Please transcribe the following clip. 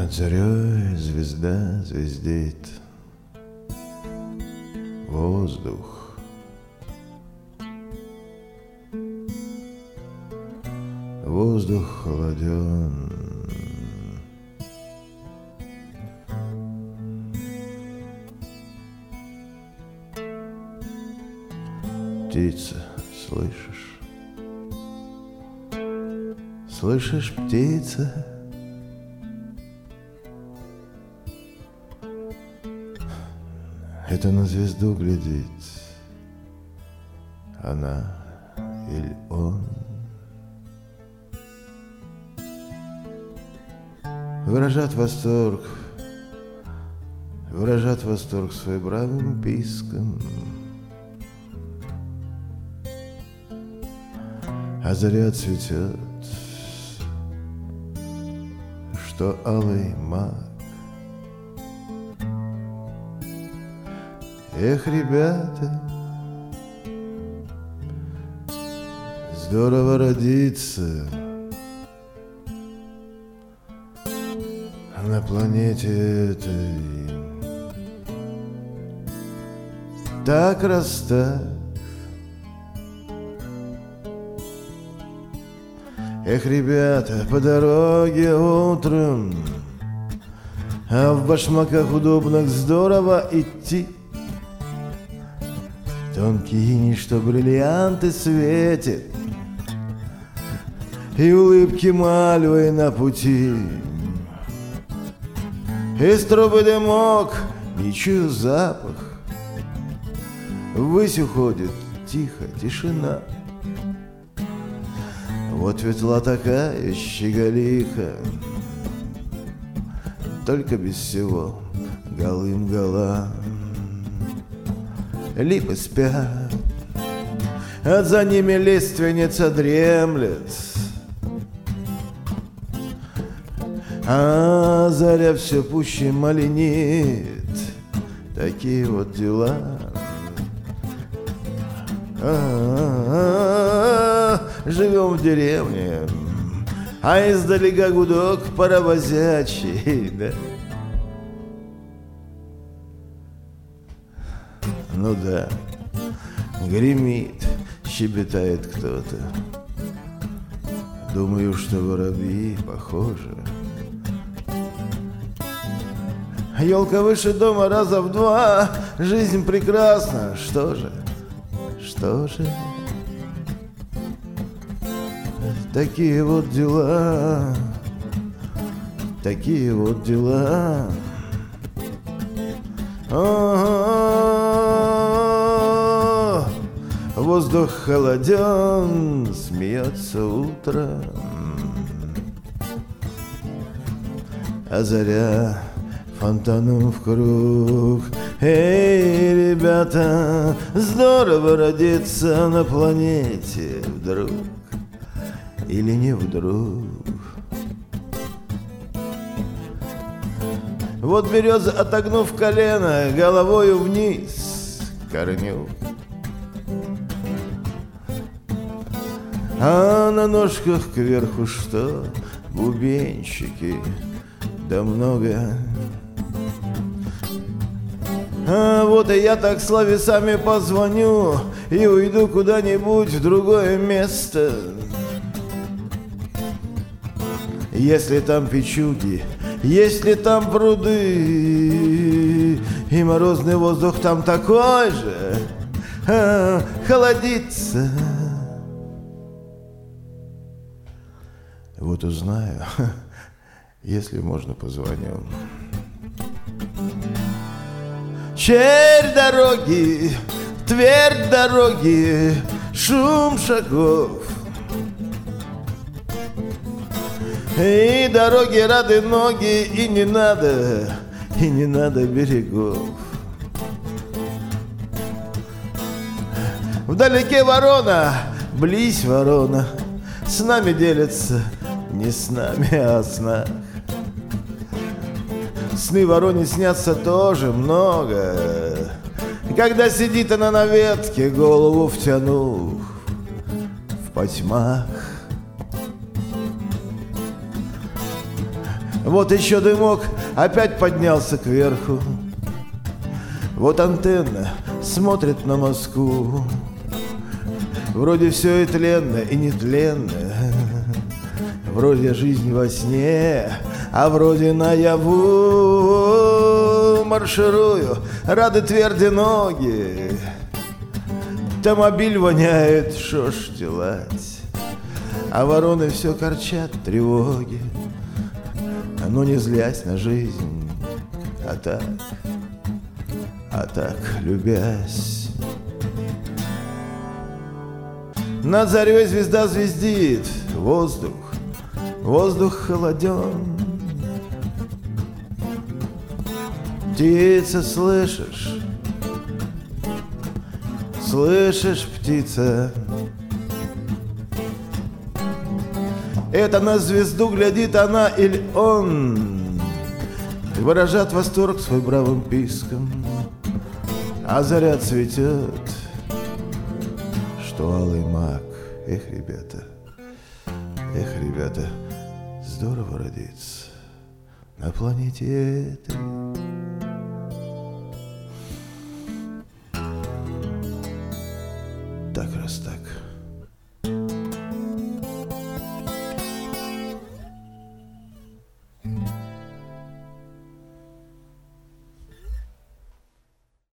Над зарей звезда звездит, воздух холоден. Птица, слышишь? Слышишь, птица? Это на звезду глядит, она или он. Выражат восторг своим писком, а заря цветет, что алый мак. Эх, ребята, здорово родиться на планете этой. Так расстав. Эх, ребята, по дороге утром, а в башмаках удобных здорово идти. Тонкий иней, что бриллианты светит, и улыбки мальвы на пути. Из трубы дымок, не чую запах, ввысь уходит тихо тишина. Вот ветла такая щеголиха, только без всего голым гола. Липы спят, а за ними лиственница дремлет, а заря все пуще маленит. Такие вот дела. Живем в деревне, а издалека гудок паровозячий, да? Ну да, гремит, щебетает кто-то. Думаю, что воробьи похожи. Елка выше дома раза в два. Жизнь прекрасна. Что же? Такие вот дела. Воздух холоден, смеется утро, а заря фонтаном в круг. Эй, ребята, здорово родиться на планете вдруг или не вдруг. Вот береза, отогнув колено, головою вниз корню, а на ножках кверху что? Бубенчики, да много. А вот и я так словесами позвоню и уйду куда-нибудь в другое место. Если там печуги, если там пруды, и морозный воздух там такой же, холодится. Вот узнаю, если можно, позвоню. Черь дороги, твердь дороги, шум шагов. И дороги рады ноги, и не надо берегов. Вдалеке ворона, близь ворона, с нами делятся, не с нами, а о снах. Сны вороне снятся тоже много, когда сидит она на ветке, голову втянув в потьмах. Вот еще дымок опять поднялся кверху. Вот антенна смотрит на Москву. Вроде все и тленно, и нетленно. Вроде жизнь во сне, а вроде наяву. Марширую, рады тверди ноги. Томобиль воняет, шо ж делать. А вороны все корчат тревоги. Но не злясь на жизнь, а так любясь. Над зарей звезда звездит, воздух холоден. Птица, слышишь, птица? Это на звезду глядит она или он, выражает восторг свой бравым писком. А заря цветет, что алый мак. Эх, ребята, здорово родиться на планете этой. Так раз так.